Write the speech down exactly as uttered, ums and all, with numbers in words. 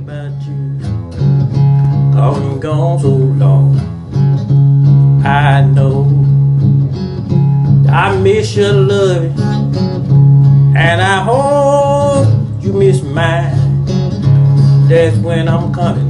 about you, 'cause I'm gone so long. I know I miss your loving, and I hope you miss mine. That's when I'm coming